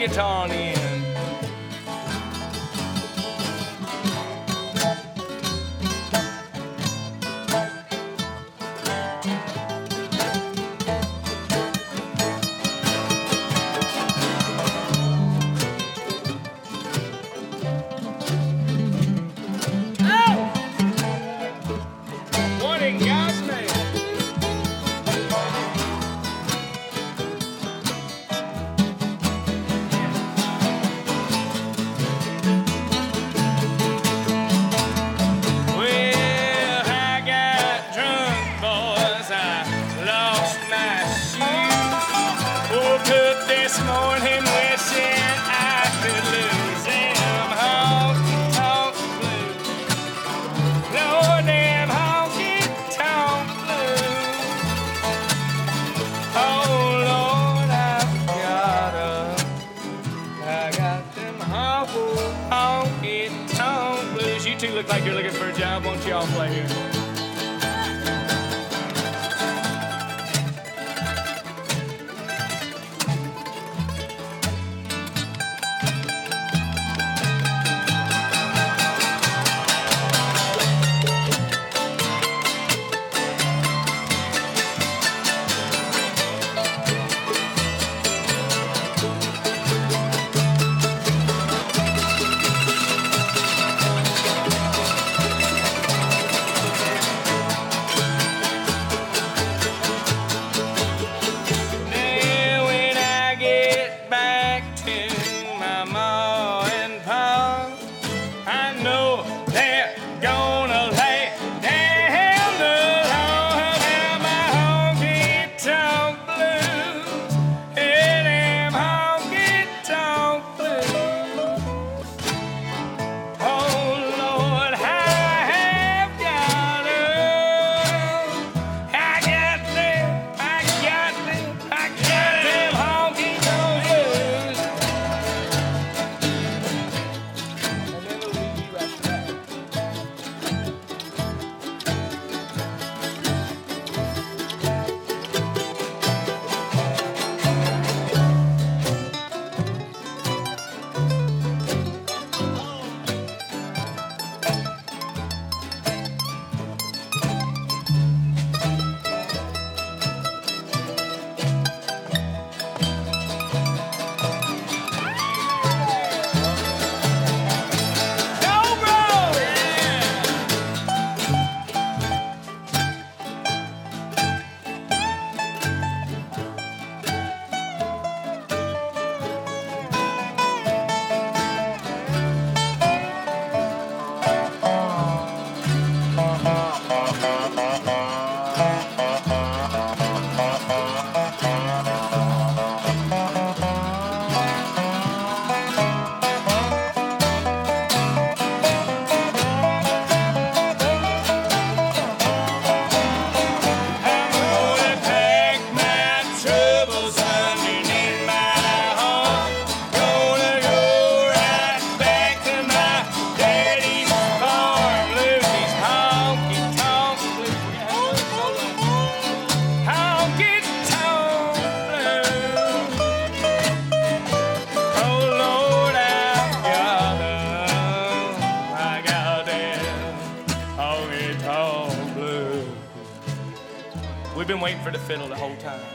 get on in. Look like you're looking for a job. Won't y'all play here? We've been waiting for the fiddle the whole time.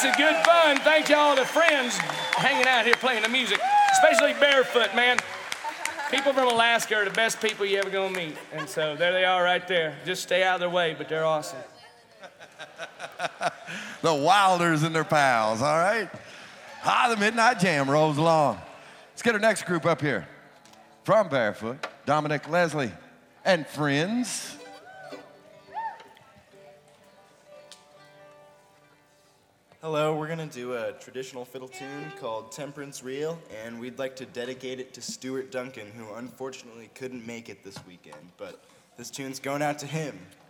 This is good fun. Thank y'all, the friends hanging out here playing the music, especially Barefoot, man. People from Alaska are the best people you ever gonna meet. And so there they are right there. Just stay out of their way, but they're awesome. The Wilders and their pals, all right? The Midnight Jam rolls along. Let's get our next group up here. From Barefoot, Dominic Leslie and friends. Hello, we're gonna do a traditional fiddle tune called Temperance Reel, and we'd like to dedicate it to Stuart Duncan, who unfortunately couldn't make it this weekend, but this tune's going out to him.